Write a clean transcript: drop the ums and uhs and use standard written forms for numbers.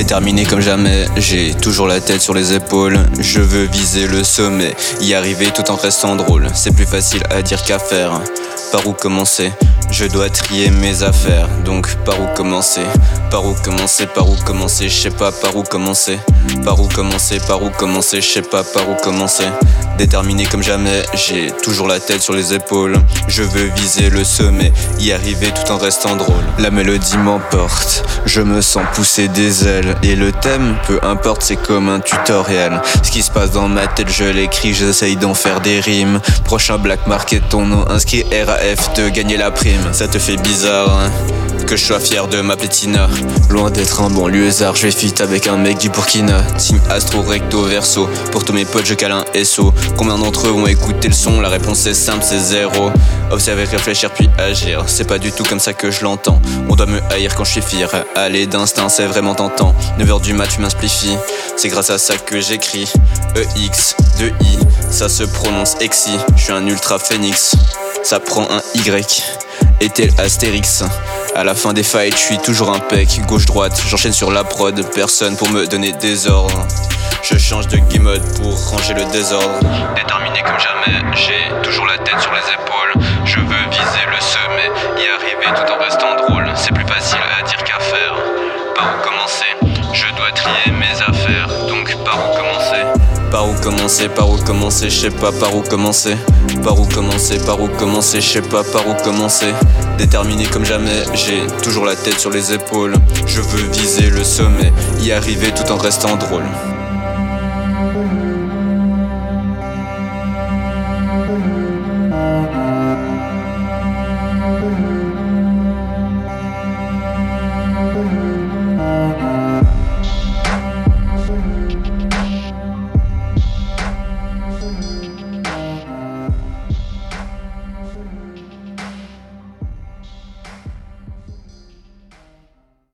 Déterminé comme jamais, j'ai toujours la tête sur les épaules. Je veux viser le sommet, y arriver tout en restant drôle. C'est plus facile à dire qu'à faire. Par où commencer? Je dois trier mes affaires, donc par où commencer? Par où commencer? Par où commencer? Je sais pas par où commencer. Par où commencer? Par où commencer? Je sais pas par où commencer. Déterminé comme jamais, j'ai toujours la tête sur les épaules. Je veux viser le sommet, y arriver tout en restant drôle. La mélodie m'emporte, je me sens pousser des ailes. Et le thème, peu importe, c'est comme un tutoriel. Ce qui se passe dans ma tête, je l'écris, j'essaye d'en faire des rimes. Prochain black market, ton nom inscrit RAF, de gagner la prime. Ça te fait bizarre, hein, que je sois fier de m'appeler Tina. Loin d'être un banlieusard, je vais fit avec un mec du Burkina. Team Astro Recto Verso, pour tous mes potes je cale un SO. Combien d'entre eux vont écouter le son? La réponse est simple, c'est zéro. Observer, réfléchir puis agir, c'est pas du tout comme ça que je l'entends. On doit me haïr quand je suis fier, aller d'instinct c'est vraiment tentant. 9h du mat, tu m'inspifies, c'est grâce à ça que j'écris. EX, 2I, ça se prononce exi. Je suis un ultra phénix, ça prend un Y. Et tel Astérix, à la fin des fights, je suis toujours un pec. Gauche-droite, j'enchaîne sur la prod, personne pour me donner des ordres. Je change de game mode pour ranger le désordre. Déterminé comme jamais, j'ai toujours la tête sur les épaules. Je veux viser le sommet, y arriver tout en restant drôle. C'est plus facile à dire qu'à faire. Par où commencer? Je dois trier mes affaires, donc par où commencer? Par où commencer? Par où commencer? Je sais pas par où commencer. Par où commencer? Par où commencer? Je sais pas par où commencer. Déterminé comme jamais, j'ai toujours la tête sur les épaules. Je veux viser le sommet, y arriver tout en restant drôle.